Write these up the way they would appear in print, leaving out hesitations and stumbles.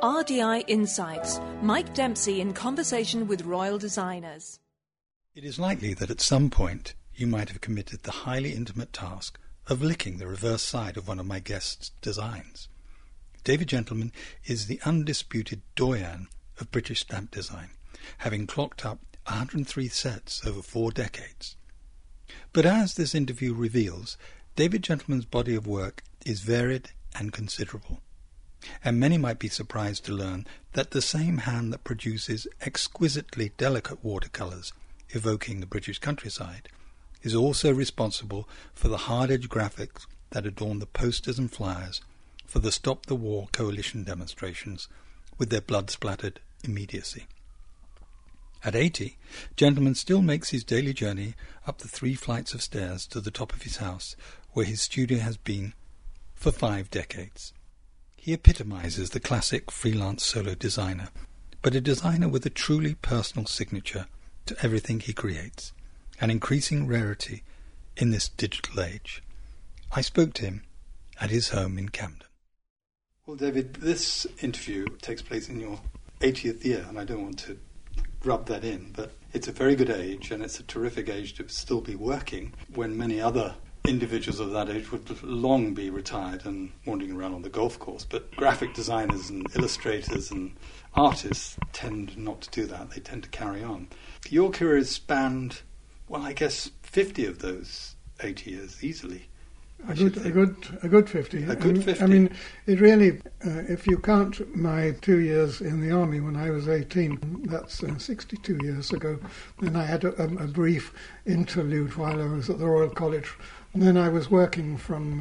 RDI Insights. Mike Dempsey in conversation with royal designers. It is likely that at some point you might have committed the highly intimate task of licking the reverse side of one of my guests' designs. David Gentleman is the undisputed doyen of British stamp design, having clocked up 103 sets over 4 decades. But as this interview reveals, David Gentleman's body of work is varied and considerable. And many might be surprised to learn that the same hand that produces exquisitely delicate watercolours evoking the British countryside is also responsible for the hard-edge graphics that adorn the posters and flyers for the Stop the War coalition demonstrations with their blood-splattered immediacy. At 80, Gentleman still makes his daily journey up the 3 flights of stairs to the top of his house, where his studio has been for 5 decades. He epitomizes the classic freelance solo designer, but a designer with a truly personal signature to everything he creates, an increasing rarity in this digital age. I spoke to him at his home in Camden. Well, David, this interview takes place in your 80th year, and I don't want to rub that in, but it's a very good age, and it's a terrific age to still be working when many other individuals of that age would long be retired and wandering around on the golf course. But graphic designers and illustrators and artists tend not to do that. They tend to carry on. Your career has spanned, well, I guess 50 of those 80 years easily. A good 50. A good 50. I mean, it really, if you count my 2 years in the army when I was 18, that's 62 years ago. Then I had a brief interlude while I was at the Royal College. And then I was working from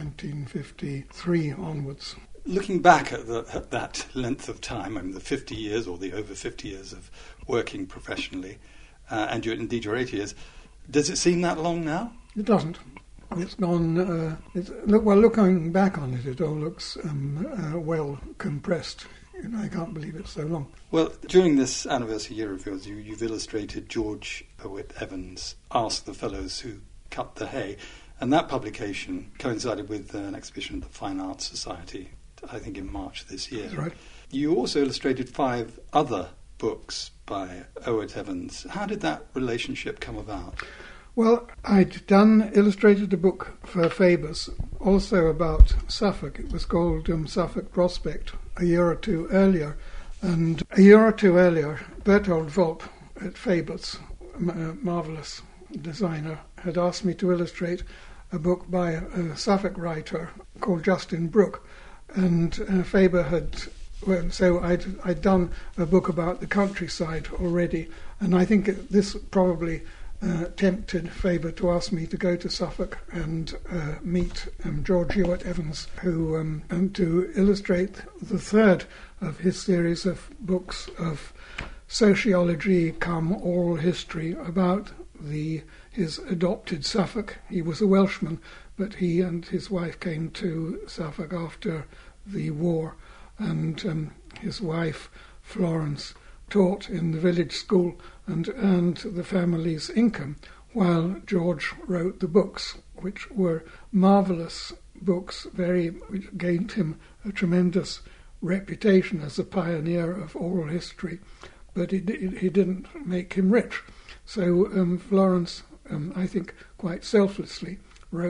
1953 onwards. Looking back at that length of time, I mean the 50 years or the over 50 years of working professionally, and indeed your 80 years, does it seem that long now? It doesn't. It's gone. Looking back on it, it all looks well compressed. I can't believe it's so long. Well, during this anniversary year of yours, you've illustrated George Owitt Evans' Ask the Fellows Who Cut the Hay, and that publication coincided with an exhibition at the Fine Arts Society, I think in March this year. That's right. You also illustrated 5 other books by Owitt Evans. How did that relationship come about? Well, I'd illustrated a book for Faber's, also about Suffolk. It was called Suffolk Prospect, a year or two earlier. And a year or two earlier, Bertold Volp at Faber's, a marvellous designer, had asked me to illustrate a book by a Suffolk writer called Justin Brooke. And Faber had... Well, so I'd done a book about the countryside already. And I think this probably... tempted Faber to ask me to go to Suffolk and meet George Owitt Evans, who and to illustrate the 3rd of his series of books of sociology come oral history about his adopted Suffolk. He was a Welshman, but he and his wife came to Suffolk after the war, and his wife, Florence, taught in the village school and earned the family's income, while George wrote the books, which were marvellous books, which gained him a tremendous reputation as a pioneer of oral history, but he didn't make him rich. So Florence, I think quite selflessly,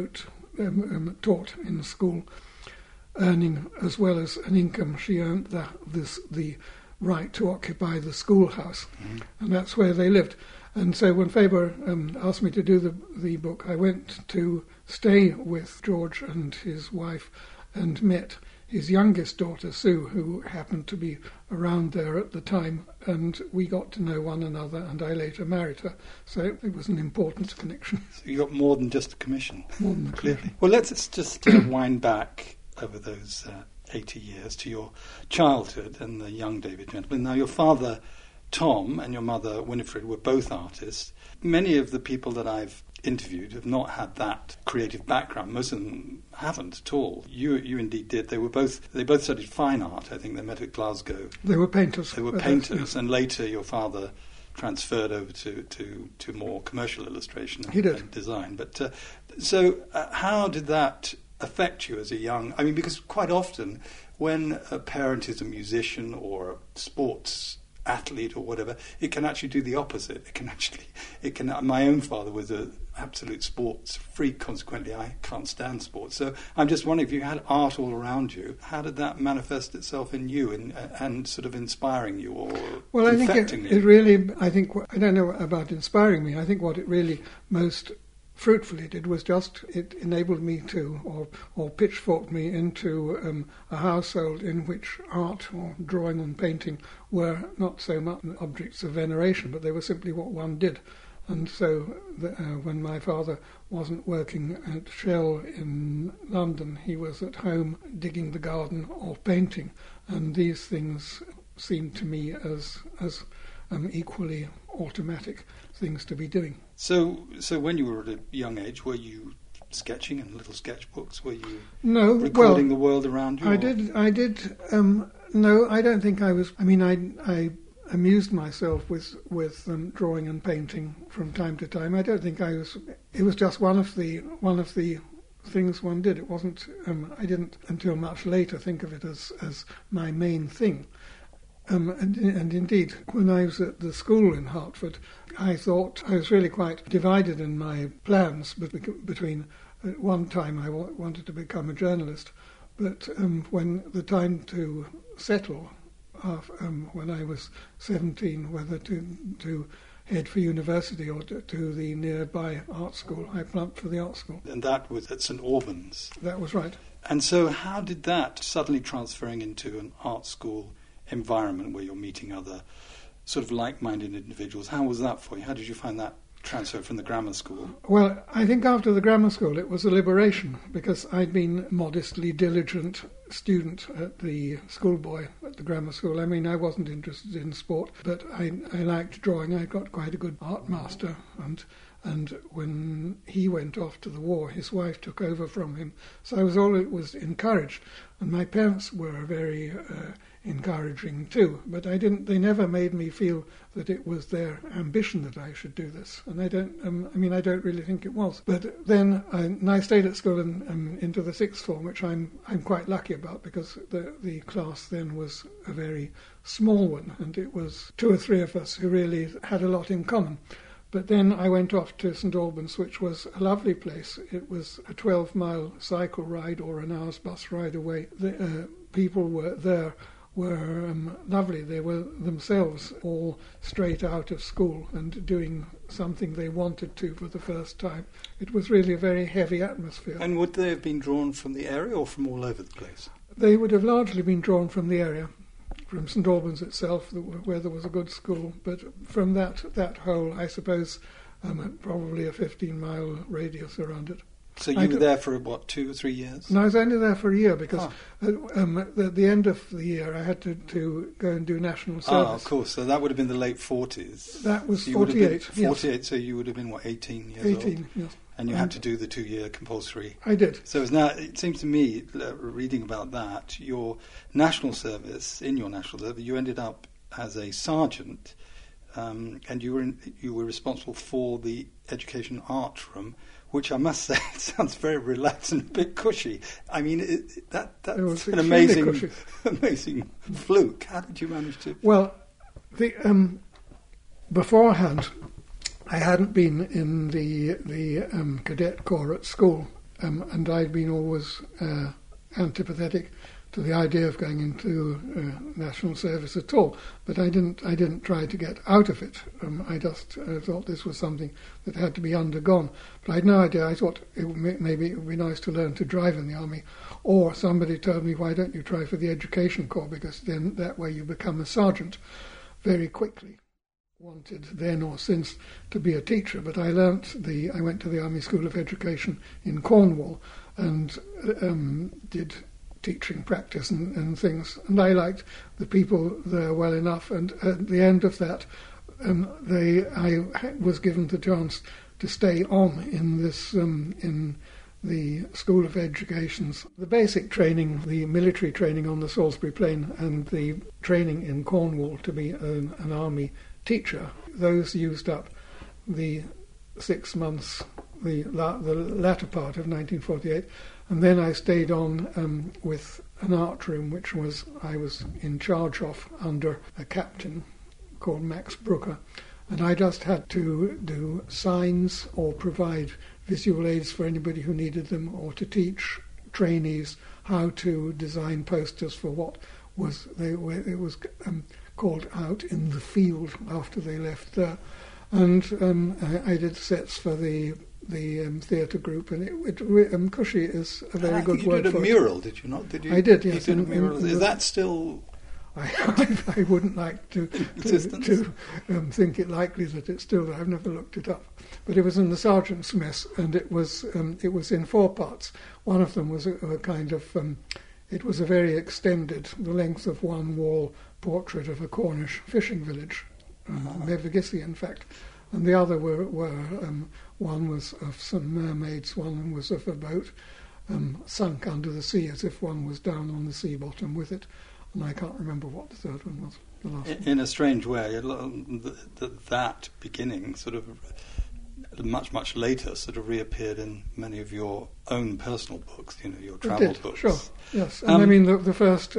taught in school, earning as well as an income. She earned the right to occupy the schoolhouse, and that's where they lived. And so when Faber asked me to do the book, I went to stay with George and his wife and met his youngest daughter, Sue, who happened to be around there at the time, and we got to know one another, and I later married her. So it was an important connection. So you got more than just a commission. More than a clearly. commission. Well, let's just wind back over those 80 years to your childhood and the young David Gentleman. Now, your father, Tom, and your mother, Winifred, were both artists. Many of the people that I've interviewed have not had that creative background. Most of them haven't at all. You indeed did. They both studied fine art. I think they met at Glasgow. They were painters. And later your father transferred over to more commercial illustration and design. But so how did that affect you as a young... I mean, because quite often when a parent is a musician or a sports athlete or whatever, it can actually do the opposite. My own father was an absolute sports freak, consequently I can't stand sports. So I'm just wondering, if you had art all around you, how did that manifest itself in you and sort of inspiring you or infecting you? It really, I don't know about inspiring me. I think what it really most fruitfully did was just it enabled me to, or pitchforked me into a household in which art or drawing and painting were not so much objects of veneration, but they were simply what one did. And so when my father wasn't working at Shell in London, he was at home digging the garden or painting, and these things seemed to me as equally automatic things to be doing. So when you were at a young age, were you sketching in little sketchbooks? Were you recording the world around you? I did. No, I don't think I was. I mean, I amused myself with drawing and painting from time to time. I don't think I was. It was just one of the things one did. It wasn't. I didn't until much later think of it as my main thing. And indeed, when I was at the school in Hertford, I thought I was really quite divided in my plans between, at one time I wanted to become a journalist, but when the time to settle, when I was 17, whether to head for university or to the nearby art school, I plumped for the art school. And that was at St Albans? That was right. And so how did that, suddenly transferring into an art school environment where you're meeting other sort of like-minded individuals, how was that for you? How did you find that transfer from the grammar school? Well, I think after the grammar school it was a liberation, because I'd been a modestly diligent student at the schoolboy at the grammar school. I mean, I wasn't interested in sport, but I liked drawing. I got quite a good art master, and when he went off to the war, his wife took over from him. So I was encouraged, and my parents were very encouraging too, but they never made me feel that it was their ambition that I should do this, and I don't really think it was. But then I stayed at school into the sixth form, which I'm quite lucky about, because the class then was a very small one, and it was 2 or 3 of us who really had a lot in common. But then I went off to St Albans, which was a lovely place. It was a 12-mile cycle ride or an hour's bus ride away. The people were lovely. They were themselves all straight out of school and doing something they wanted to for the first time. It was really a very heavy atmosphere. And would they have been drawn from the area or from all over the place? They would have largely been drawn from the area, from St Albans itself, where there was a good school, but from that whole, I suppose, probably a 15-mile radius around it. So you were there for, 2 or 3 years? No, I was only there for a year, because at the end of the year I had to go and do national service. Of course. So that would have been the late 40s. That was so 48. 48, yes. So you would have been, 18 years 18, old? yes. And you had to do the 2-year compulsory. I did. So it seems to me, reading about that, your national service, you ended up as a sergeant, and you were responsible for the education art room, which I must say, it sounds very relaxed and a bit cushy. I mean, that's an amazing fluke. How did you manage to... Well, beforehand, I hadn't been in the cadet corps at school, and I'd been always antipathetic to the idea of going into national service at all. But I didn't try to get out of it. I just thought this was something that had to be undergone. But I had no idea. I thought maybe it would be nice to learn to drive in the army. Or somebody told me, why don't you try for the education corps, because then that way you become a sergeant very quickly. Wanted then or since to be a teacher, but I went to the Army School of Education in Cornwall and did teaching practice and things, and I liked the people there well enough, and at the end of that I was given the chance to stay on in this in the School of Education's the basic training, the military training on the Salisbury Plain, and the training in Cornwall to be an army teacher. Those used up the 6 months, the latter part of 1948, And then I stayed on with an art room, which I was in charge of under a captain called Max Brooker. And I just had to do signs or provide visual aids for anybody who needed them, or to teach trainees how to design posters for what it was called Out in the Field after they left there. And I did sets for the theatre group, and Cushy is a very good word for it. You did a mural, did you not? I did, yes. You did a mural. Is that still... I wouldn't like to think it likely that it's still there. I've never looked it up. But it was in the sergeant's mess, and it was in 4 parts. One of them was a kind of... it was a very extended, the length of one wall, portrait of a Cornish fishing village, Mevergissey, in fact. And the other were one was of some mermaids, one was of a boat sunk under the sea, as if one was down on the sea bottom with it. And I can't remember what the third one was, the last one. In a strange way, that beginning sort of much, much later sort of reappeared in many of your own personal books, your travel books. Sure, yes. And I mean, the first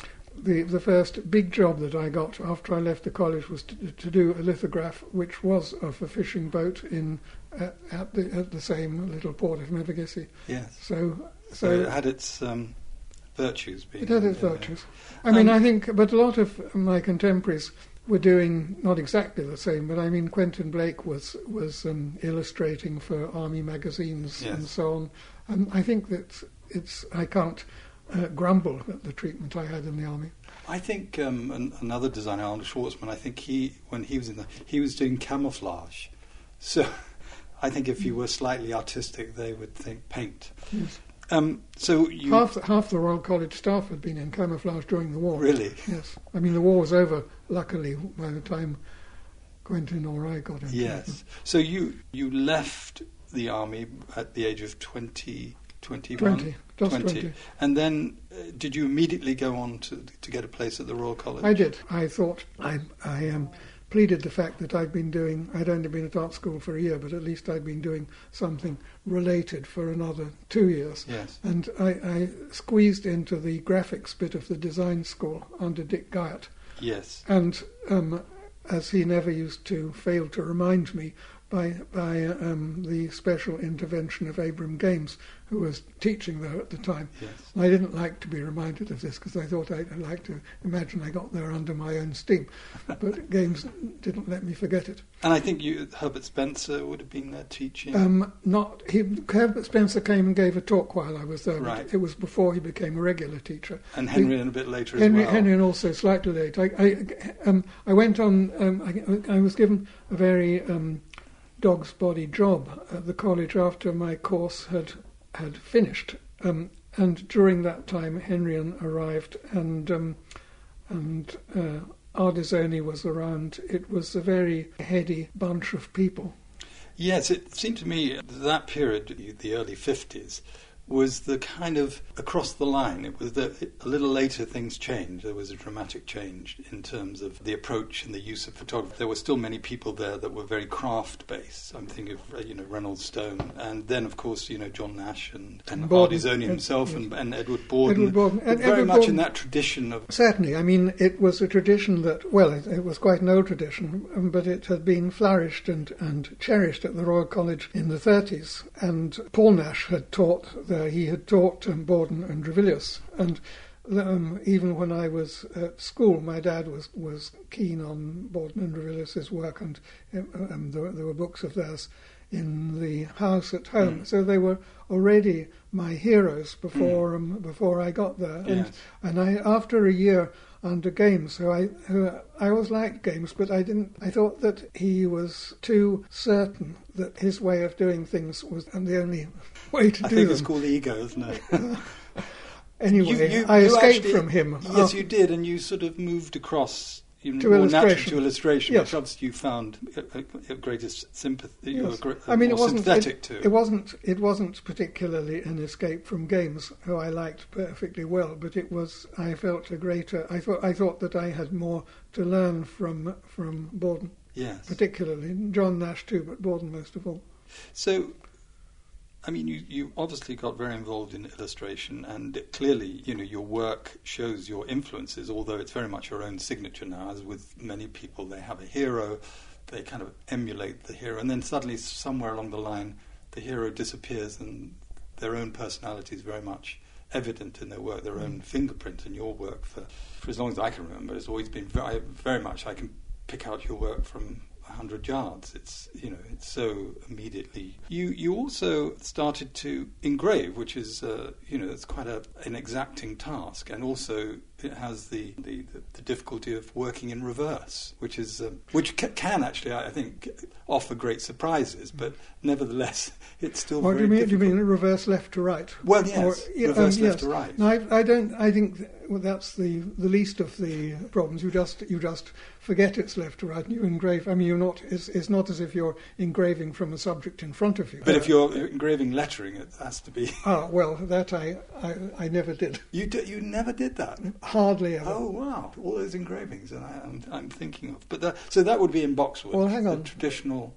big job that I got after I left the college was to do a lithograph, which was of a fishing boat at the same little port of Mevergissey. Yes. So it had its... virtues being... It had its virtues. I mean, I think, but a lot of my contemporaries were doing not exactly the same, but I mean, Quentin Blake was illustrating for army magazines and so on. And I think that I can't grumble at the treatment I had in the army. I think another designer, Arnold Schwartzman, I think when he was doing camouflage. So I think if you were slightly artistic, they would think paint. Yes. So you... Half the Royal College staff had been in camouflage during the war. Really? Yes. I mean, the war was over, luckily, by the time Quentin or I got into it. Yes. So you left the army at the age of 21? 20. And then did you immediately go on to get a place at the Royal College? I did. I thought I pleaded the fact that I'd only been at art school for a year, but at least I'd been doing something related for another 2 years. Yes. And I squeezed into the graphics bit of the design school under Dick Guyot. Yes. And as he never used to fail to remind me, by the special intervention of Abram Games, who was teaching there at the time. Yes. I didn't like to be reminded of this because I thought I'd like to imagine I got there under my own steam. But Games didn't let me forget it. And I think Herbert Spencer would have been there teaching? Herbert Spencer came and gave a talk while I was there. Right. It was before he became a regular teacher. And Henry a bit later as well. Henry and also slightly late. I went on, I was given a very... dog's body job at the college after my course had finished, and during that time Henrian arrived, and Ardizoni was around. It was a very heady bunch of people. Yes, it seemed to me that period, the early 50s, was the kind of across the line. It was a little later things changed. There was a dramatic change in terms of the approach and the use of photography. There were still many people there that were very craft-based. I'm thinking of Reynolds Stone, and then of course John Nash and Ardizoni himself, yes. and Edward Borden. Very much in that tradition of... Certainly. I mean, it was a tradition that, well, it was quite an old tradition, but it had been flourished and cherished at the Royal College in the 30s. And Paul Nash had taught there. He had taught Borden and Drevilius, and even when I was at school, my dad was keen on Borden and Drevilius's work, and there were books of theirs in the house at home. So they were already my heroes before I got there. Yes. And I, after a year under Games, who I always liked Games, but I thought that he was too certain that his way of doing things was the only way to do them. I think it's called ego, isn't it? Anyway, I escaped from him. Yes, you did, and you sort of moved across to illustration. To illustration, yes. which obviously you found a greatest sympathy. Yes. I mean, it wasn't sympathetic to. It wasn't particularly an escape from Games, who I liked perfectly well, but it was. I felt a greater. I thought that I had more to learn from Borden. Yes. Particularly John Nash too, but Borden most of all. So, I mean, you obviously got very involved in illustration, and clearly, your work shows your influences, although it's very much your own signature now. As with many people, they have a hero, they kind of emulate the hero, and then suddenly, somewhere along the line, the hero disappears, and their own personality is very much evident in their work, their own fingerprint in your work. For as long as I can remember, it's always been very, very much, I can pick out your work from 100 yards. It's so immediately. You also started to engrave, which is it's quite an exacting task, and also it has the difficulty of working in reverse, which can actually, I think, offer great surprises, but nevertheless it's still what very difficult. difficult. Do you mean reverse left to right? Well, yes, reverse left to right. No, I don't. I think that's the least of the problems. You just forget it's left to right, and you engrave. I mean, you're not. It's not as if you're engraving from a subject in front of you. But if you're engraving lettering, it has to be. Well, that I never did. You never did that. Hardly ever. Oh wow! All those engravings that I'm thinking of. But so that would be in boxwood. Well, hang on. The traditional.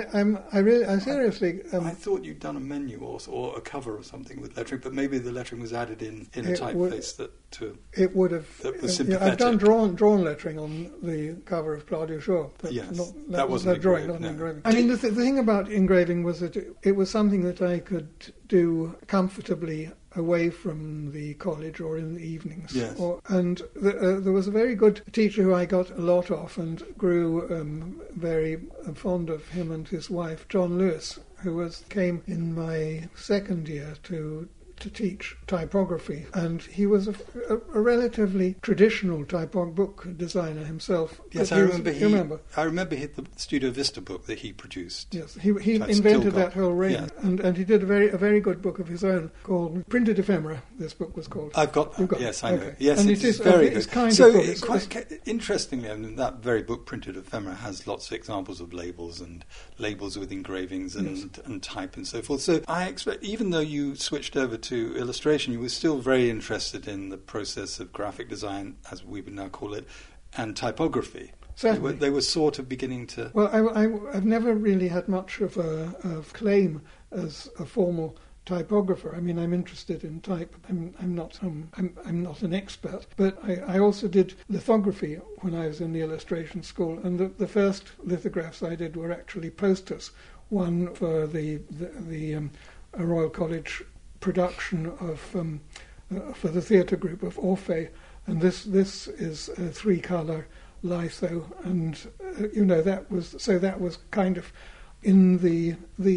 I seriously. I thought you'd done a menu or a cover or something with lettering, but maybe the lettering was added in a typeface it would have. That was sympathetic. I've done drawn lettering on the cover of Claudio Shaw. But yes, that wasn't drawing, engraved, not no. engraving. I mean, the thing about engraving was that it was something that I could do comfortably away from the college or in the evenings. Yes. There was a very good teacher who I got a lot of and grew very fond of him and his wife, John Lewis, who came in my second year to teach typography, and he was a relatively traditional book designer himself. Yes, I remember. I remember the Studio Vista book that he produced. Yes, he invented that whole range, yes. and he did a very good book of his own called Printed Ephemera. This book was called. I've got that. Got yes, I know. Okay. Yes, and it is very good. It's quite interestingly, I mean, that very book, Printed Ephemera, has lots of examples of labels with engravings and type and so forth. So I expect, even though you switched over to illustration, you were still very interested in the process of graphic design, as we would now call it, and typography. Certainly. They were sort of beginning to. Well, I've never really had much of a claim as a formal typographer. I mean, I'm interested in type. I'm not an expert, but I also did lithography when I was in the illustration school, and the first lithographs I did were actually posters. One for the Royal College production of for the theatre group of Orphée, and this is a 3-colour litho, and that was kind of in the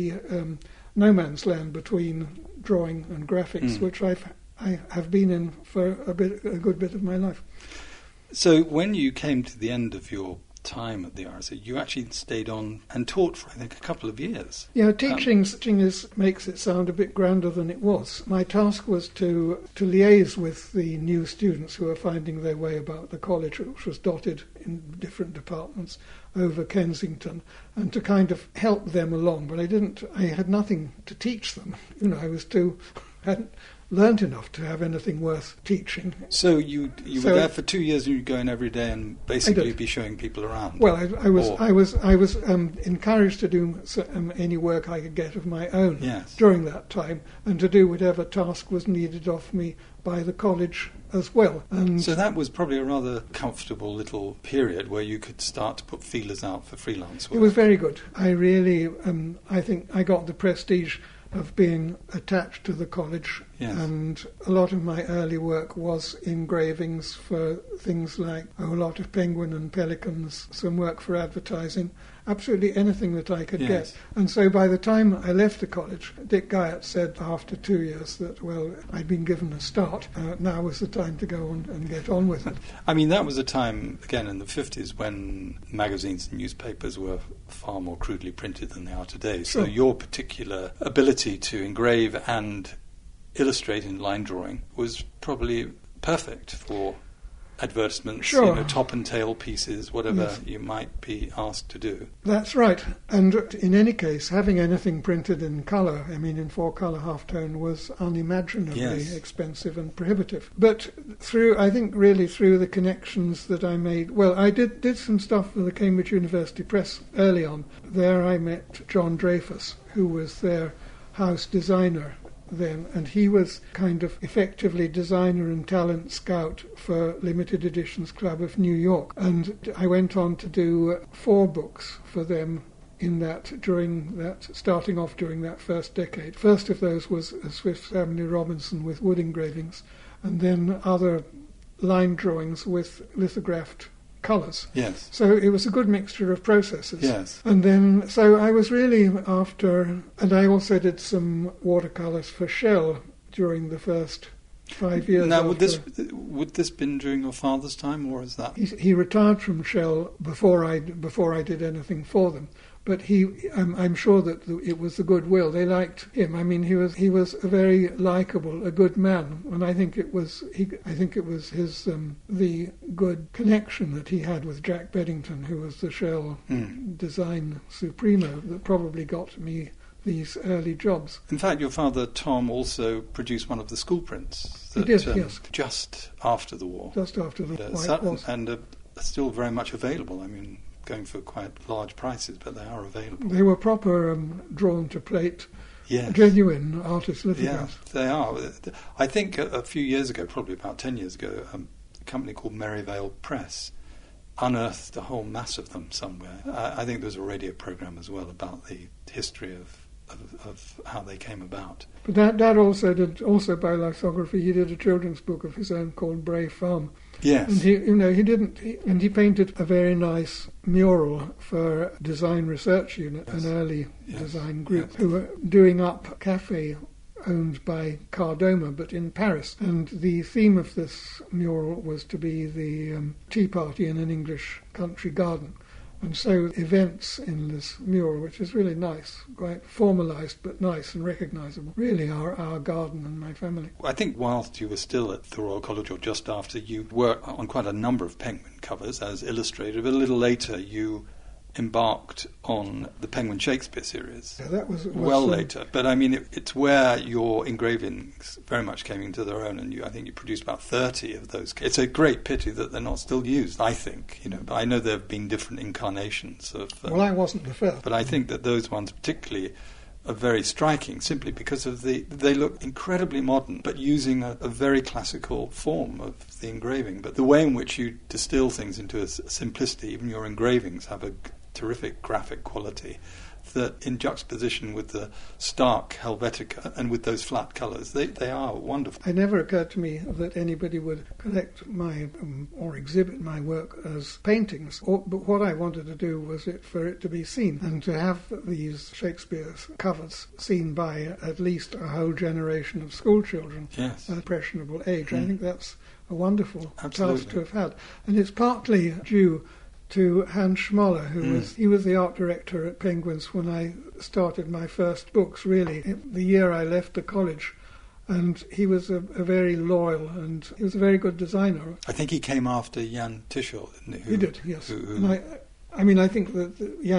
no man's land between drawing and graphics, which I have been in for a good bit of my life. So when you came to the end of your time at the RSA, you actually stayed on and taught for, I think, a couple of years. Yeah, teaching makes it sound a bit grander than it was. My task was to liaise with the new students who were finding their way about the college, which was dotted in different departments over Kensington, and to kind of help them along. But I had nothing to teach them. Hadn't learnt enough to have anything worth teaching. So you were there for 2 years, and you'd go in every day and basically be showing people around. Well, I was encouraged to do any work I could get of my own during that time, and to do whatever task was needed of me by the college as well. And so that was probably a rather comfortable little period where you could start to put feelers out for freelance work. It was very good. I really, I think I got the prestige of being attached to the college, and a lot of my early work was engravings for things like a lot of penguin and pelicans, some work for advertising, absolutely anything that I could get. And so by the time I left the college, Dick Guyot said after 2 years that, well, I'd been given a start, now was the time to go on and get on with it. I mean, that was a time, again, in the 50s when magazines and newspapers were far more crudely printed than they are today. So your particular ability to engrave and illustrate in line drawing was probably perfect for advertisements, top and tail pieces, whatever you might be asked to do. That's right. And in any case, having anything printed in colour, I mean in 4-colour halftone, was unimaginably expensive and prohibitive. But through the connections that I made, well, I did some stuff for the Cambridge University Press early on. There I met John Dreyfus, who was their house designer then, and he was kind of effectively designer and talent scout for Limited Editions Club of New York. And I went on to do 4 books for them starting off during that first decade. First of those was Swift's Family Robinson with wood engravings, and then other line drawings with lithographed colours. Yes. So it was a good mixture of processes. Yes. And then, so I was really after, and I also did some watercolours for Shell during the first 5 years. Now, would this been during your father's time, or is that? He retired from Shell before I did anything for them. But I'm sure that it was the goodwill. They liked him. I mean, he was a very likable, a good man, and I think it was his the good connection that he had with Jack Beddington, who was the Shell design supremo, that probably got me these early jobs. In fact, your father Tom also produced one of the school prints. He did, yes. Just after the war. Just after the war. And still very much available. I mean, going for quite large prices, but they are available. They were proper drawn to plate, yes. Genuine artist lithographs. Yeah, they are. I think a few years ago, probably about 10 years ago, a company called Merivale Press unearthed a whole mass of them somewhere. I think there was a radio programme as well about the history of how they came about. But Dad also by lithography, he did a children's book of his own called Brave Farm. Yes. And he painted a very nice mural for Design Research Unit, yes. an early design group, who were doing up a cafe owned by Cardoma, but in Paris. And the theme of this mural was to be the tea party in an English country garden. And so events in this mural, which is really nice, quite formalised but nice and recognisable, really are our garden and my family. I think whilst you were still at the Royal College, or just after, you worked on quite a number of Penguin covers as illustrator, but a little later you embarked on the Penguin Shakespeare series. Yeah, that was later. But I mean, it's where your engravings very much came into their own, and I think you produced about 30 of those. It's a great pity that they're not still used, I think. But I know there have been different incarnations of. Well, I wasn't the first. But I think that those ones particularly are very striking, simply because of they look incredibly modern, but using a very classical form of the engraving. But the way in which you distill things into a simplicity, even your engravings have a terrific graphic quality that, in juxtaposition with the stark Helvetica and with those flat colours, they are wonderful. It never occurred to me that anybody would collect my or exhibit my work as paintings, but what I wanted to do was for it to be seen, and to have these Shakespeare covers seen by at least a whole generation of school children at impressionable age. I think that's a wonderful task to have had. And it's partly due to Hans Schmoller, he was the art director at Penguins when I started my first books, really, the year I left the college. And he was a very loyal, and he was a very good designer. I think he came after Jan Tischold, didn't he? He did, yes. And I think that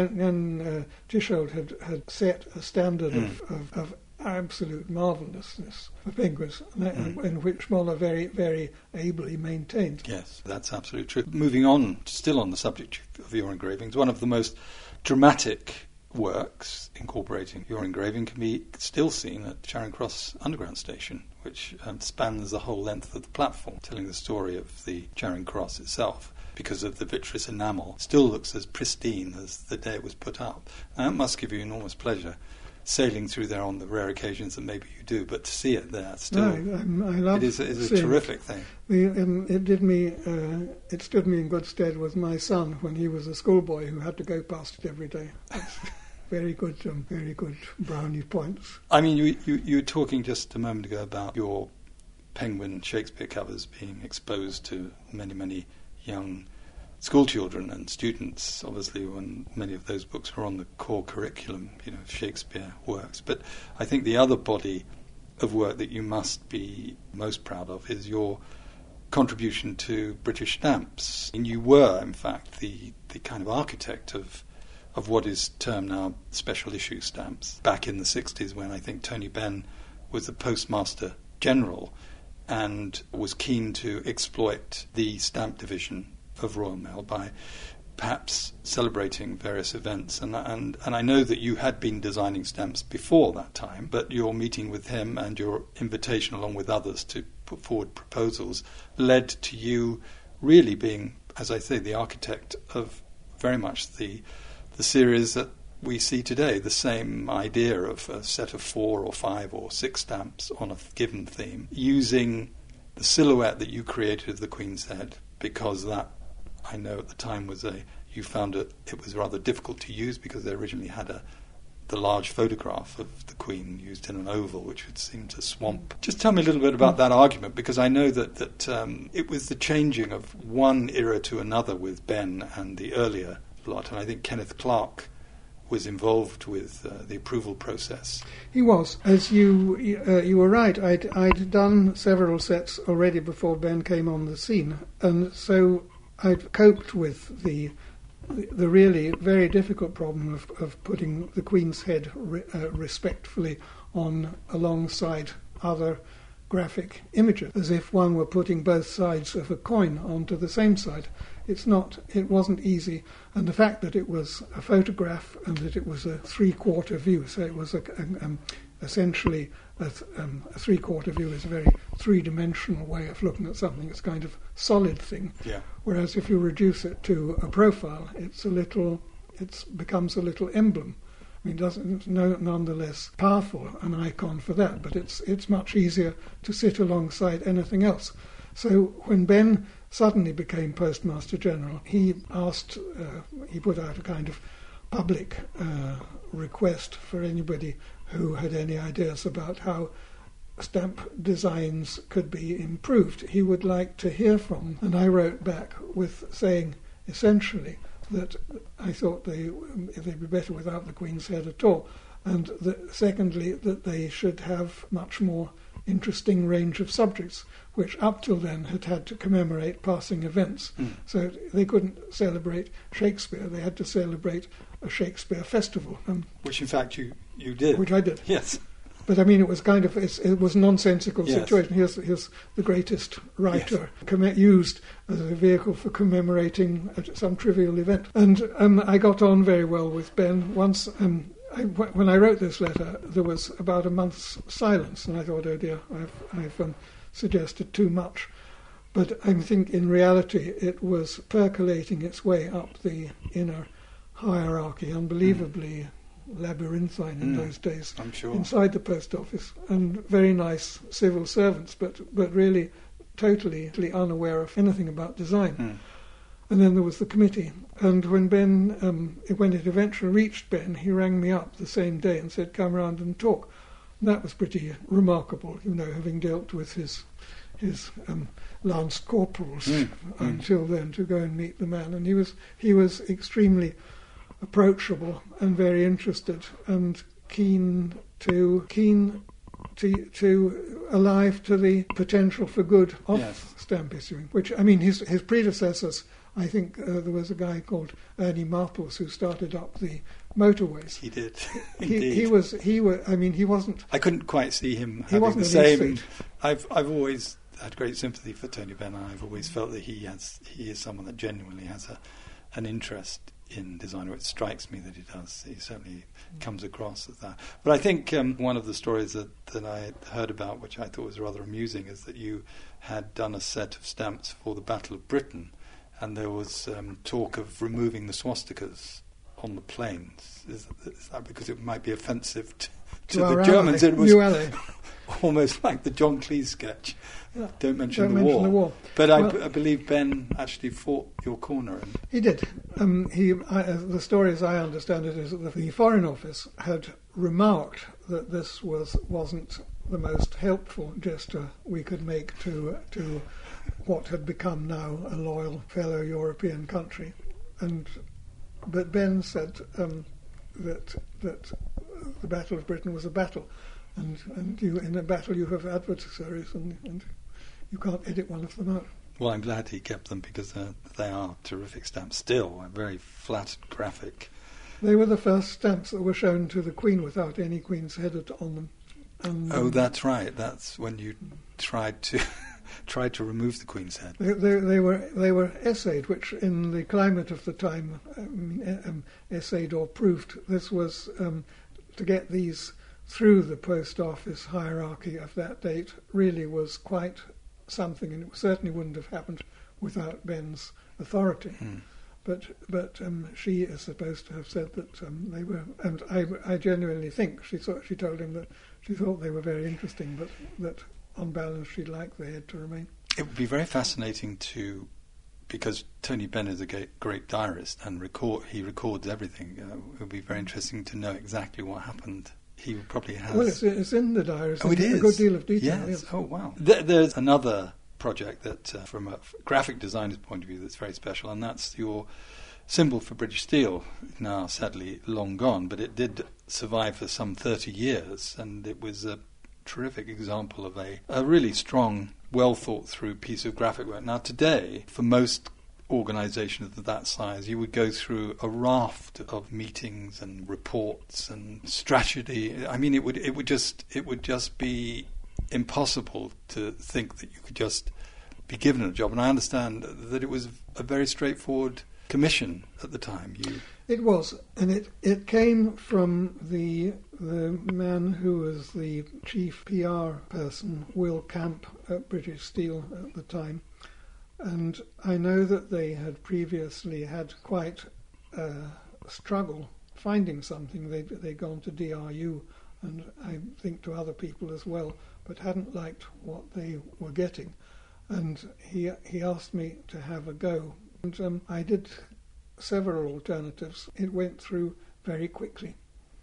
Jan Tischold had set a standard of absolute marvellousness for Penguins, and which Schmoller very, very ably maintained. Yes, that's absolutely true. Moving on, still on the subject of your engravings, one of the most dramatic works incorporating your engraving can be still seen at Charing Cross Underground Station, which spans the whole length of the platform, telling the story of the Charing Cross itself. Because of the vitreous enamel, still looks as pristine as the day it was put up. And that must give you enormous pleasure, sailing through there on the rare occasions that maybe you do, but to see it there still, I love it is a terrific thing. It stood me in good stead with my son when he was a schoolboy who had to go past it every day. Very good brownie points. I mean, you were talking just a moment ago about your Penguin Shakespeare covers being exposed to many, many young school children and students, obviously, when many of those books were on the core curriculum, Shakespeare works. But I think the other body of work that you must be most proud of is your contribution to British stamps. And you were, in fact, the kind of architect of what is termed now special issue stamps. Back in the 60s, when I think Tony Benn was the Postmaster General and was keen to exploit the stamp division of Royal Mail by perhaps celebrating various events. And I know that you had been designing stamps before that time, but your meeting with him and your invitation along with others to put forward proposals led to you really being, as I say, the architect of very much the series that we see today, the same idea of a set of 4 or 5 or 6 stamps on a given theme, using the silhouette that you created of the Queen's head, because that, I know at the time, you found it was rather difficult to use because they originally had the large photograph of the Queen used in an oval, which would seem to swamp. Just tell me a little bit about that argument, because I know that it was the changing of one era to another with Ben and the earlier lot, and I think Kenneth Clark was involved with the approval process. He was. As you were right, I'd done several sets already before Ben came on the scene, and so I'd coped with the really very difficult problem of putting the Queen's head respectfully on alongside other graphic images, as if one were putting both sides of a coin onto the same side. It wasn't easy, and the fact that it was a photograph and that it was a 3/4 view, so it was essentially a 3/4 view is a very three-dimensional way of looking at something. It's a kind of solid thing. Yeah. Whereas if you reduce it to a profile, it becomes a little emblem. I mean, it's nonetheless powerful, an icon for that, but it's much easier to sit alongside anything else. So when Ben suddenly became Postmaster General, he put out a kind of public request for anybody who had any ideas about how stamp designs could be improved. He would like to hear from them. And I wrote back with saying, essentially, that I thought they'd be better without the Queen's head at all, and secondly, that they should have much more interesting range of subjects, which up till then had to commemorate passing events. So they couldn't celebrate Shakespeare, they had to celebrate a Shakespeare festival. Which in fact you did. Which I did. Yes. But I mean, it was kind of it was a nonsensical Yes. situation. Here's the greatest writer used as a vehicle for commemorating some trivial event. And I got on very well with Ben. Once, when I wrote this letter, there was about a month's silence, and I thought, oh dear, I've suggested too much. But I think in reality it was percolating its way up the inner hierarchy, unbelievably labyrinthine in those days, I'm sure. Inside the post office, and very nice civil servants, but really totally unaware of anything about design. And then there was the committee, and when it eventually reached Ben, he rang me up the same day and said, come round and talk. And that was pretty remarkable, having dealt with his lance corporals until then, to go and meet the man. And he was extremely approachable and very interested and keen to alive to the potential for good of stamp issuing. Which, I mean, his predecessors, I think there was a guy called Ernie Marples who started up the motorways. He did. He wasn't. I couldn't quite see him He having wasn't the an same. insect. I've always had great sympathy for Tony Benn. I've always felt that he is someone that genuinely has an interest in design. It strikes me that he does. He certainly comes across as that. But I think one of the stories that I heard about, which I thought was rather amusing, is that you had done a set of stamps for the Battle of Britain, and there was talk of removing the swastikas on the planes. Is that because it might be offensive to the Germans? It was almost like the John Cleese sketch. Yeah. Don't mention the war. But I believe Ben actually fought your corner. He did. The story, as I understand it, is that the Foreign Office had remarked that this wasn't the most helpful gesture we could make to what had become now a loyal fellow European country, but Ben said that the Battle of Britain was a battle, and you, in a battle you have adversaries, and you can't edit one of them out. Well, I'm glad he kept them, because they are terrific stamps still, very flat and graphic. They were the first stamps that were shown to the Queen without any Queen's head on them. And, that's right. That's when you tried to tried to remove the Queen's head. They were essayed, which in the climate of the time, essayed or proofed. This was to get these through the post office hierarchy of that date really was quite something, and it certainly wouldn't have happened without Ben's authority. But she is supposed to have said that they were, and I genuinely think she told him that she thought they were very interesting, but that on balance she'd like the head to remain. It would be very fascinating because Tony Benn is a great diarist and he records everything. It would be very interesting to know exactly what happened. He probably has. Well, it's in the diary. Oh, it is? A good deal of detail. Yes. Yes. Oh, wow. There's another project that, from a graphic designer's point of view, that's very special, and that's your symbol for British Steel, now sadly long gone, but it did survive for some 30 years, and it was a terrific example of a really strong, well-thought-through piece of graphic work. Now, today, for most organisations of that size, you would go through a raft of meetings and reports and strategy. I mean, it would just be impossible to think that you could just be given a job. And I understand that it was a very straightforward commission at the time. It was, and it came from the man who was the chief PR person, Will Camp, at British Steel at the time. And I know that they had previously had quite a struggle finding something. They'd gone to DRU, and I think to other people as well, but hadn't liked what they were getting. And he asked me to have a go. And I did several alternatives. It went through very quickly.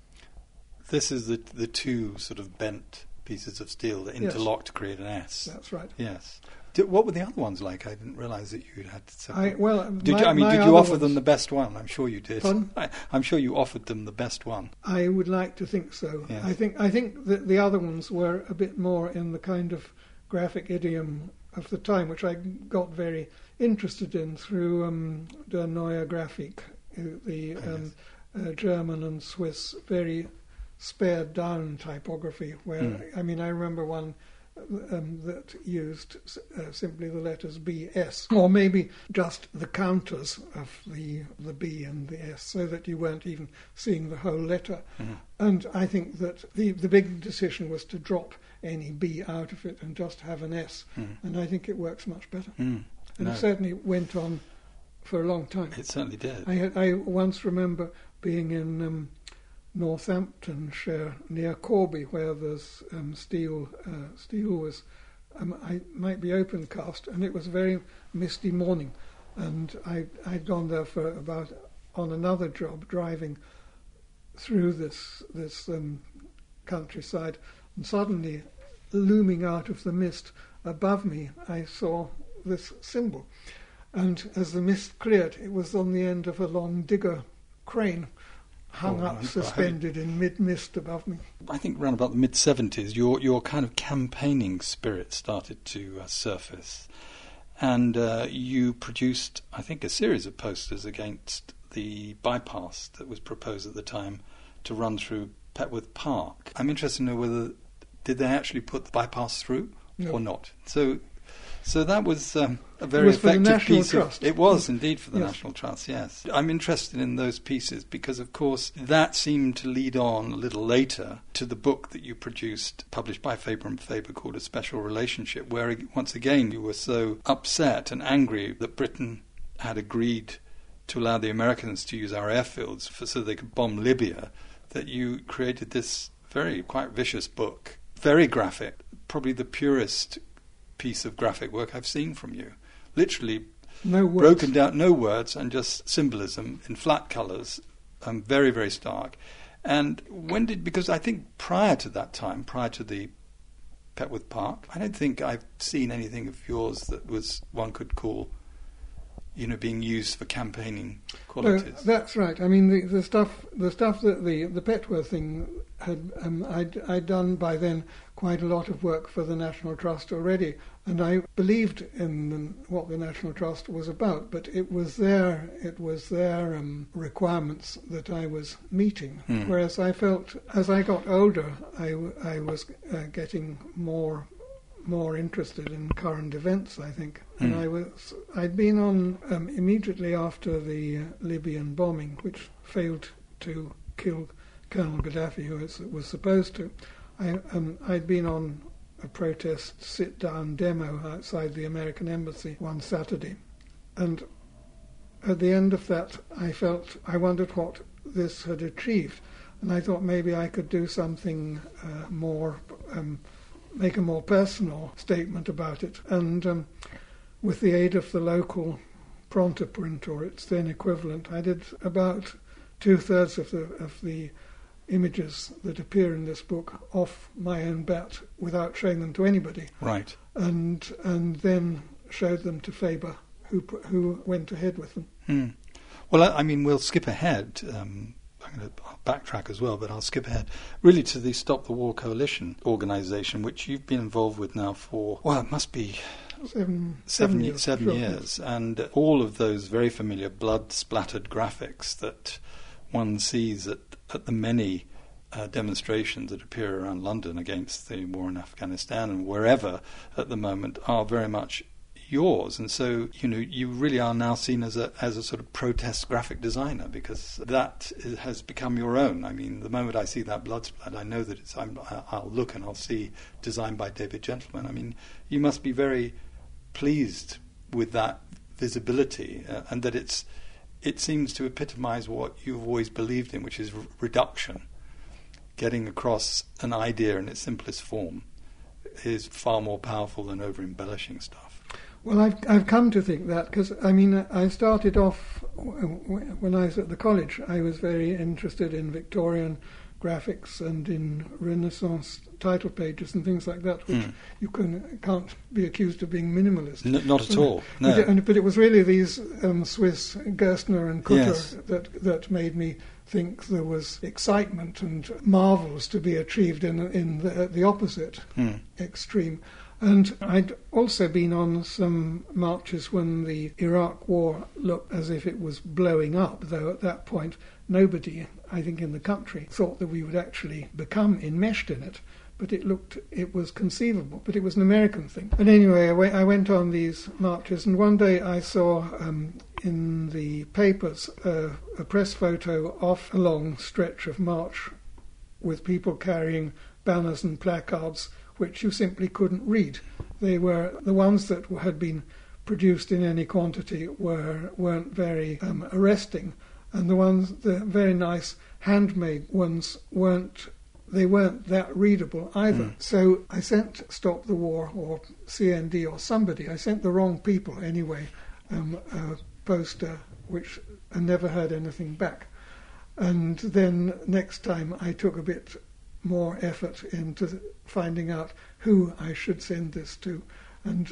This is the two sort of bent pieces of steel that interlock to create an S. That's right. Yes. What were the other ones like? I didn't realise that you had to separate. Did you offer them the best one? I'm sure you did. Pardon? I'm sure you offered them the best one. I would like to think so. Yes. I think that the other ones were a bit more in the kind of graphic idiom of the time, which I got very interested in through Der Neue Grafik, the German and Swiss very spared down typography, where I remember one that used simply the letters BS, or maybe just the counters of the B and the S, so that you weren't even seeing the whole letter. And I think that the big decision was to drop any B out of it and just have an S, and I think it works much better. And it certainly went on for a long time. It certainly did. I once remember being in Northamptonshire near Corby, where there's steel was might be open cast, and it was a very misty morning, and I'd gone there for on another job, driving through this countryside, and suddenly, looming out of the mist above me, I saw this symbol, and as the mist cleared, it was on the end of a long digger crane, hung up, suspended in mid-mist above me. I think around about the mid-70s, your kind of campaigning spirit started to surface. And you produced, I think, a series of posters against the bypass that was proposed at the time to run through Petworth Park. I'm interested to know did they actually put the bypass through or not? So that was a very effective piece. It was indeed for the National Trust, yes. I'm interested in those pieces because, of course, that seemed to lead on a little later to the book that you produced, published by Faber and Faber, called A Special Relationship, where, once again, you were so upset and angry that Britain had agreed to allow the Americans to use our airfields so they could bomb Libya, that you created this quite vicious book, very graphic, probably the purest piece of graphic work I've seen from you. Literally broken down, no words, and just symbolism in flat colours, very, very stark. And because I think prior to that time, prior to the Petworth Park, I don't think I've seen anything of yours that one could call, being used for campaigning qualities. No, that's right. I mean, the stuff that the Petworth thing had, I'd done by then quite a lot of work for the National Trust already, and I believed in what the National Trust was about, but it was their requirements that I was meeting. Whereas I felt, as I got older, I was getting more more interested in current events, I think. And I'd been on immediately after the Libyan bombing, which failed to kill Colonel Gaddafi, who it was supposed to. I'd been on a protest sit-down demo outside the American embassy one Saturday, and at the end of that I wondered what this had achieved, and I thought maybe I could do something more, make a more personal statement about it, and with the aid of the local Prontoprint, or its then equivalent, I did about 2/3 of the images that appear in this book off my own bat without showing them to anybody. Right. And then showed them to Faber, who went ahead with them. Well, I mean, we'll skip ahead. I'll backtrack as well, but I'll skip ahead really to the Stop the War Coalition organisation, which you've been involved with now for, well, it must be seven years. And all of those very familiar blood-splattered graphics that one sees at the many demonstrations that appear around London against the war in Afghanistan and wherever at the moment are very much yours. And so, you really are now seen as a sort of protest graphic designer, because that has become your own. I mean, the moment I see that blood splat, I know that I'll look and I'll see designed by David Gentleman. I mean, you must be very pleased with that visibility and that it seems to epitomise what you've always believed in, which is reduction. Getting across an idea in its simplest form is far more powerful than over-embellishing stuff. Well, I've come to think that, because, I mean, I started off, when I was at the college, I was very interested in Victorian graphics and in Renaissance title pages and things like that, which you can't be accused of being minimalist. Not at all, no. But it was really these Swiss Gerstner and Kutter Yes. that made me think there was excitement and marvels to be achieved in the opposite extreme. And I'd also been on some marches when the Iraq War looked as if it was blowing up, though at that point nobody, I think, in the country thought that we would actually become enmeshed in it. But it was conceivable, but it was an American thing. And anyway, I went on these marches, and one day I saw in the papers a press photo off a long stretch of march with people carrying banners and placards which you simply couldn't read. They were the ones that had been produced in any quantity weren't very arresting, and the very nice handmade ones weren't that readable either. So I sent Stop the War or CND or somebody, I sent the wrong people anyway, a poster and never heard anything back. And then next time I took a bit more effort into finding out who I should send this to, and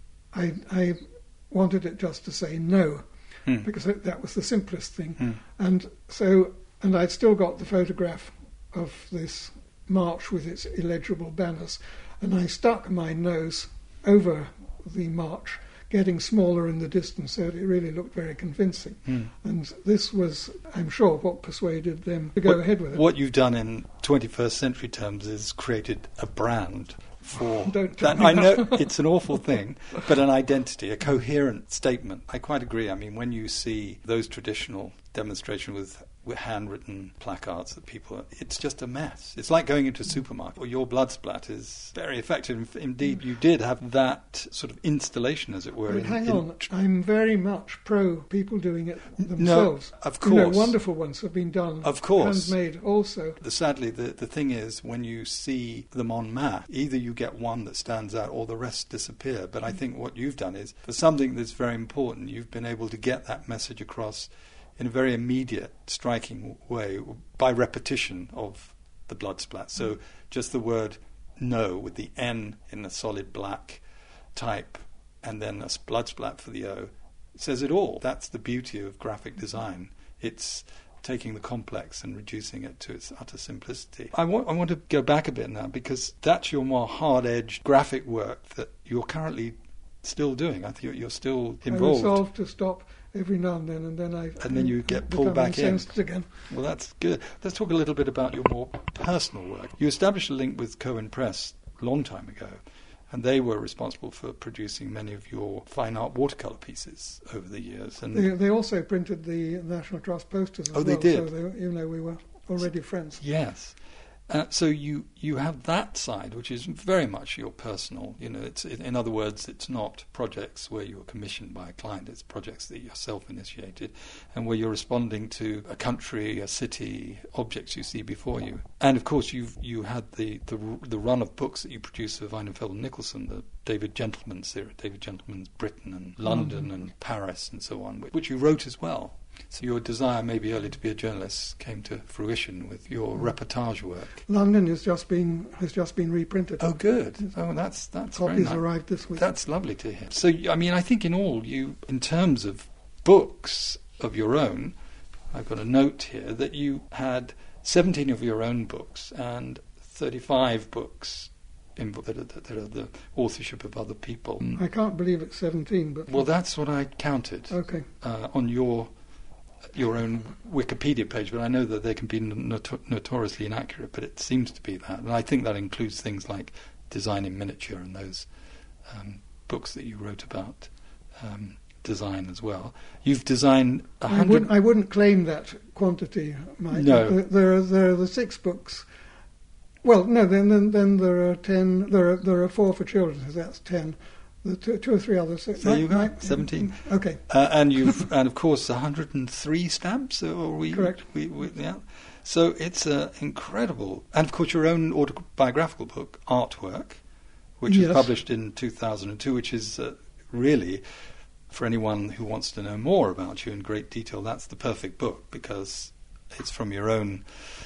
I wanted it just to say no, because that was the simplest thing. And I'd still got the photograph of this march with its illegible banners, and I stuck my nose over the march, getting smaller in the distance, so it really looked very convincing. And this was, I'm sure, what persuaded them to go ahead with it. What you've done in 21st century terms is created a brand for Don't that. I know it's an awful thing, but an identity, a coherent statement. I quite agree. I mean, when you see those traditional demonstrations with handwritten placards that people, it's just a mess. It's like going into a supermarket. Well, your blood splat is very effective. Indeed, you did have that sort of installation, as it were. But hang on, I'm very much pro people doing it themselves. No, of course. Wonderful ones have been done. Of course. Handmade also. Sadly, the thing is, when you see them en masse, either you get one that stands out or the rest disappear. But I think what you've done is, for something that's very important, you've been able to get that message across in a very immediate, striking way by repetition of the blood splat. So just the word no with the N in a solid black type and then a blood splat for the O says it all. That's the beauty of graphic design. It's taking the complex and reducing it to its utter simplicity. I want to go back a bit now, because that's your more hard-edged graphic work that you're currently still doing. I think you're still involved. I resolved to stop every now and then you get pulled back in again. Well, that's good. Let's talk a little bit about your more personal work. You established a link with Cohen Press a long time ago, And they were responsible for producing many of your fine art watercolour pieces over the years. And they also printed the National Trust posters as well. they did? So we were already friends. Yes. So you have that side, which is very much your personal. In other words, it's not projects where you're commissioned by a client. It's projects that you're self-initiated, and where you're responding to a country, a city, objects you see before you. And of course, you had the run of books that you produced for Weinenfeld and Nicholson, the David Gentleman series, David Gentleman's Britain and London and Paris and so on, which you wrote as well. So your desire, maybe early to be a journalist, came to fruition with your reportage work. London has just been reprinted. Oh, good. Oh, that's very Copies nice. arrived this week. That's lovely to hear. So, I mean, I think in all, in terms of books of your own, I've got a note here that you had 17 of your own books and 35 books that are the authorship of other people. I can't believe it's 17, but... Well, that's what I counted. Okay. On your own Wikipedia page, but I know that they can be notoriously inaccurate, but it seems to be that. And I think that includes things like Design in Miniature and those books that you wrote about design as well. You've designed 100... I wouldn't claim that quantity, Mike. No. There are the 6 books. Well, no, then there are 10. There are 4 for children, so that's 10. The 2 or 3 others. There you go, 17. Okay. And of course 103 stamps. Correct. Yeah. So it's incredible. And of course your own autobiographical book, Artwork, which was published in 2002, which is really, for anyone who wants to know more about you in great detail, that's the perfect book, because it's from your own.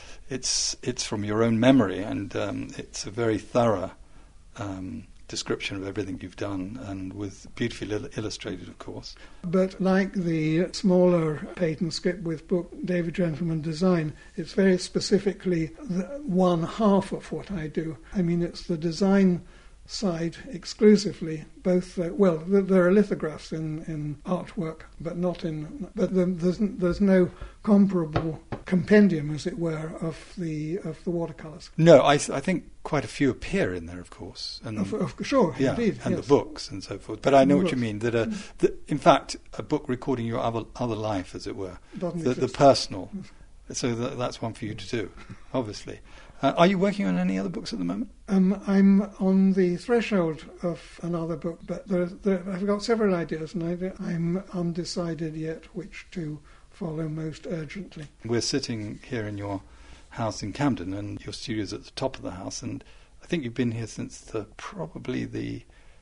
It's from your own memory, and it's a very thorough description of everything you've done, and with beautifully illustrated, of course. But like the smaller patent script with book David Gentleman Design, it's very specifically one half of what I do. I mean, it's the design side exclusively. Both there are lithographs in Artwork, but not in. But there's no comparable compendium, as it were, of the watercolours. No, I think quite a few appear in there, of course, and sure, yeah, indeed, and yes. the books and so forth. But I know what you mean. That in fact, a book recording your other life, as it were, the personal. So that's one for you to do, obviously. Are you working on any other books at the moment? I'm on the threshold of another book, but I've got several ideas, and I'm undecided yet which to follow most urgently. We're sitting here in your house in Camden, and your studio's at the top of the house, and I think you've been here since probably the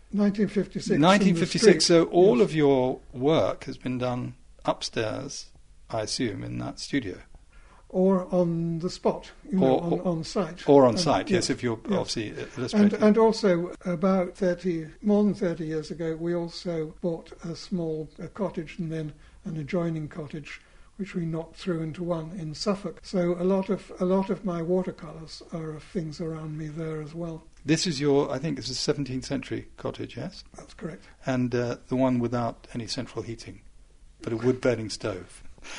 1956. 1956. So all of your work has been done upstairs, I assume, in that studio. Or on the spot, on site. Or on site, yes, if you're obviously illustrating. And also, about more than 30 years ago, we also bought a small cottage and then an adjoining cottage, which we knocked through into one in Suffolk. So a lot of my watercolours are of things around me there as well. This is I think this is 17th century cottage, yes? That's correct. And the one without any central heating, but a wood-burning stove.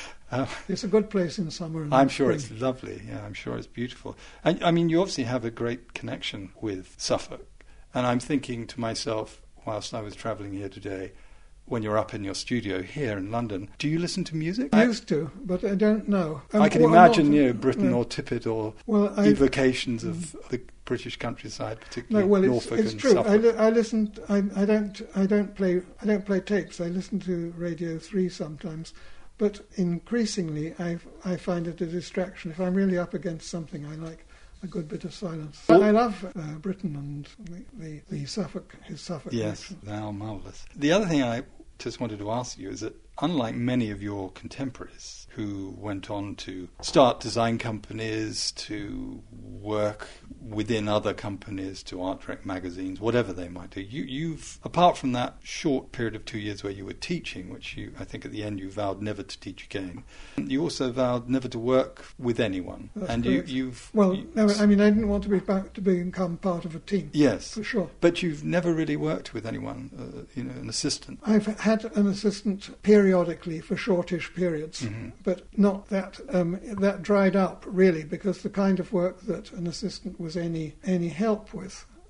It's a good place in summer. And I'm sure spring. it's lovely. Yeah, I'm sure it's beautiful. And I mean, you obviously have a great connection with Suffolk. And I'm thinking to myself, whilst I was travelling here today, when you're up in your studio here in London, do you listen to music? I used to, but I don't know. I can imagine, Britain or Tippett or evocations of the British countryside, particularly Norfolk it's and true. Suffolk. I listen. I don't play tapes. I listen to Radio 3 sometimes. But increasingly, I find it a distraction. If I'm really up against something, I like a good bit of silence. I love Britain and the Suffolk, his Suffolk Yes, connection. they are marvellous. The other thing I just wanted to ask you is that, unlike many of your contemporaries who went on to start design companies, to work within other companies, to art direct magazines, whatever they might do, you've, apart from that short period of 2 years where you were teaching, which I think at the end you vowed never to teach again, you also vowed never to work with anyone. That's and correct. you've... No, I mean, I didn't want to become part of a team. Yes. For sure. But you've never really worked with anyone, an assistant. I've had an assistant periodically for shortish periods, but not that. That dried up really, because the kind of work that an assistant was any help with,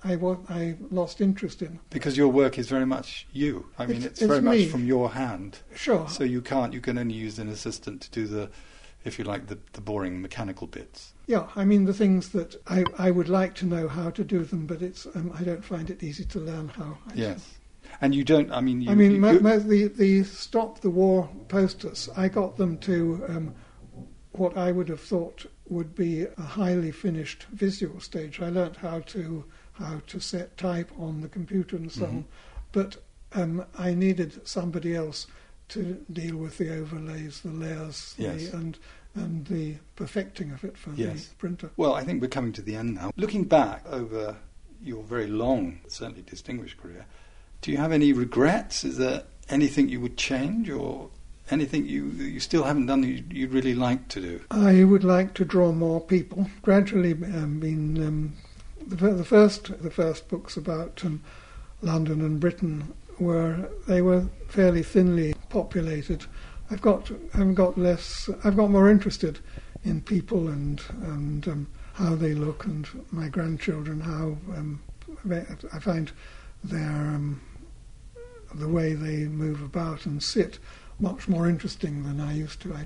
I lost interest in. Because your work is very much you. I mean, it's very me. much from your hand. Sure. So you can only use an assistant to do the, if you like, the boring mechanical bits. Yeah, I mean the things that I would like to know how to do them, but it's I don't find it easy to learn how. Yes. And you don't, I mean... the Stop the War posters, I got them to what I would have thought would be a highly finished visual stage. I learnt how to set type on the computer and so on, but I needed somebody else to deal with the overlays, the layers, and the perfecting of it for the printer. Well, I think we're coming to the end now. Looking back over your very long, certainly distinguished career, do you have any regrets? Is there anything you would change, or anything you still haven't done that you'd really like to do? I would like to draw more people. Gradually, the first books about London and Britain were fairly thinly populated. I've got more interested in people and how they look, and my grandchildren, how I find their the way they move about and sit much more interesting than I used to.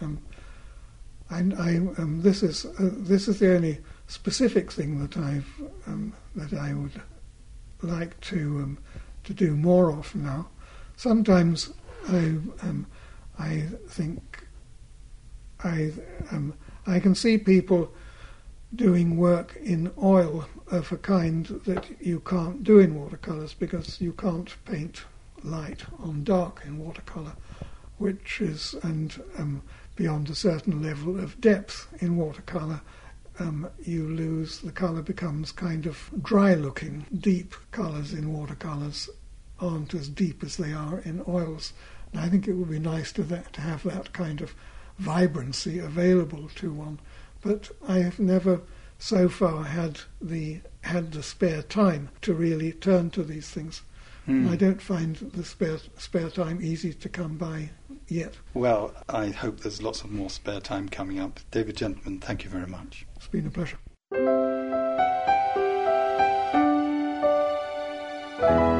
This is the only specific thing that I would like to do more of now. Sometimes I think I can see people doing work in oil of a kind that you can't do in watercolours, because you can't paint light on dark in watercolour, which is, and beyond a certain level of depth in watercolour, you lose, the colour becomes kind of dry looking. Deep colours in watercolours aren't as deep as they are in oils. And I think it would be nice to have that kind of vibrancy available to one. But I have never so far had the spare time to really turn to these things. I don't find the spare time easy to come by yet. Well, I hope there's lots of more spare time coming up. David Gentleman, thank you very much. It's been a pleasure.